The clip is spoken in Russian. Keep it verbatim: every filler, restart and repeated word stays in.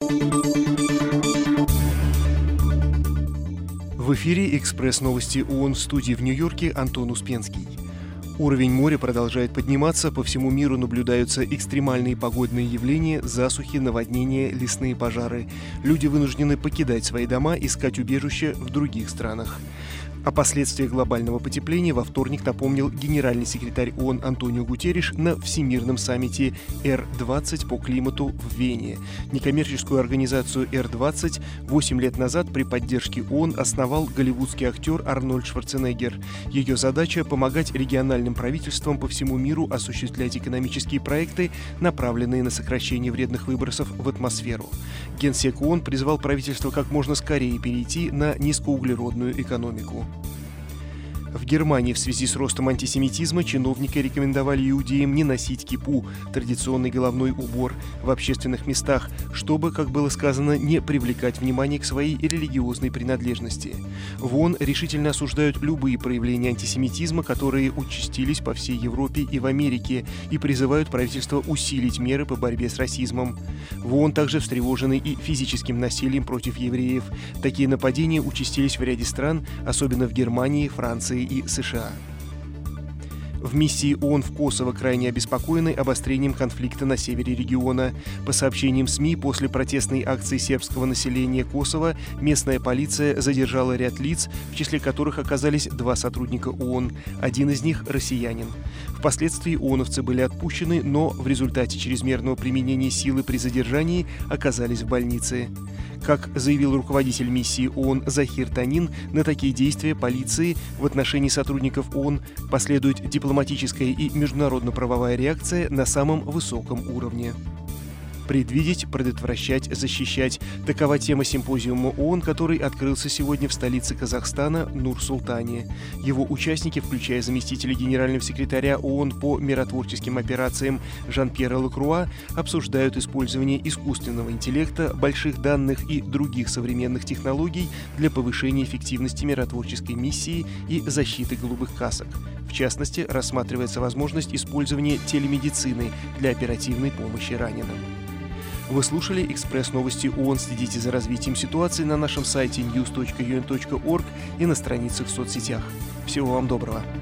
В эфире «Экспресс-новости ООН», в студии в Нью-Йорке Антон Успенский. Уровень моря продолжает подниматься, по всему миру наблюдаются экстремальные погодные явления, засухи, наводнения, лесные пожары. Люди вынуждены покидать свои дома, искать убежище в других странах. О последствиях глобального потепления во вторник напомнил генеральный секретарь ООН Антонио Гутерриш на Всемирном саммите эр двадцать по климату в Вене. Некоммерческую организацию эр двадцать восемь лет назад при поддержке ООН основал голливудский актер Арнольд Шварценеггер. Ее задача – помогать региональным правительствам по всему миру осуществлять экономические проекты, направленные на сокращение вредных выбросов в атмосферу. Генсек ООН призвал правительство как можно скорее перейти на низкоуглеродную экономику. В Германии в связи с ростом антисемитизма чиновники рекомендовали иудеям не носить кипу, традиционный головной убор, в общественных местах, чтобы, как было сказано, не привлекать внимание к своей религиозной принадлежности. В ООН решительно осуждают любые проявления антисемитизма, которые участились по всей Европе и в Америке, и призывают правительство усилить меры по борьбе с расизмом. В ООН также встревожены и физическим насилием против евреев. Такие нападения участились в ряде стран, особенно в Германии, Франции и США. В миссии ООН в Косово крайне обеспокоены обострением конфликта на севере региона. По сообщениям СМИ, после протестной акции сербского населения Косово местная полиция задержала ряд лиц, в числе которых оказались два сотрудника ООН. Один из них – россиянин. Впоследствии ООНовцы были отпущены, но в результате чрезмерного применения силы при задержании оказались в больнице. Как заявил руководитель миссии ООН Захир Танин, на такие действия полиции в отношении сотрудников ООН последует дипломатическая и международно-правовая реакция на самом высоком уровне. Предвидеть, предотвращать, защищать – такова тема симпозиума ООН, который открылся сегодня в столице Казахстана Нур-Султане. Его участники, включая заместителя генерального секретаря ООН по миротворческим операциям Жан-Пьера Лакруа, обсуждают использование искусственного интеллекта, больших данных и других современных технологий для повышения эффективности миротворческой миссии и защиты голубых касок. В частности, рассматривается возможность использования телемедицины для оперативной помощи раненым. Вы слушали «Экспресс-новости ООН». Следите за развитием ситуации на нашем сайте ньюс точка ю эн точка орг и на страницах в соцсетях. Всего вам доброго.